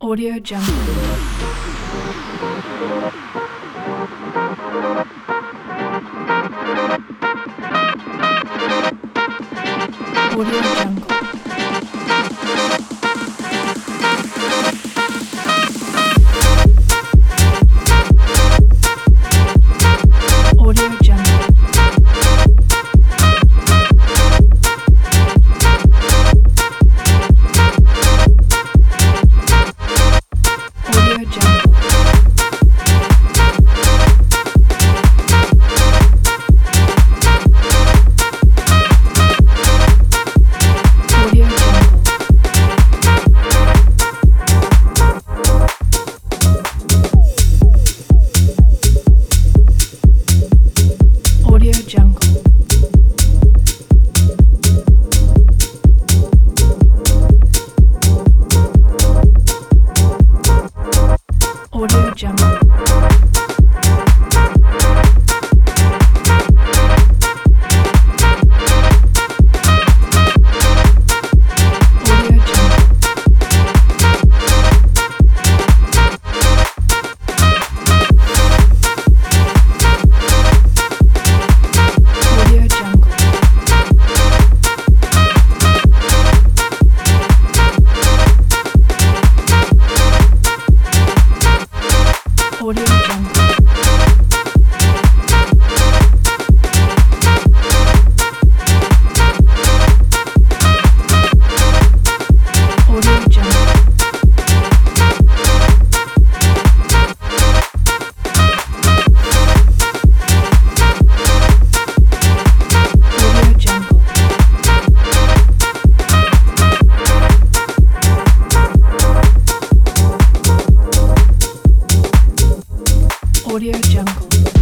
Audio Jungle. Audio Jungle. Audio Jungle. Audio Jungle. Audio Jungle. Audio Jungle. Audio Jungle. Audio Jungle. Audio Jungle. Audio Jungle. Audio Jungle. Audio Jungle.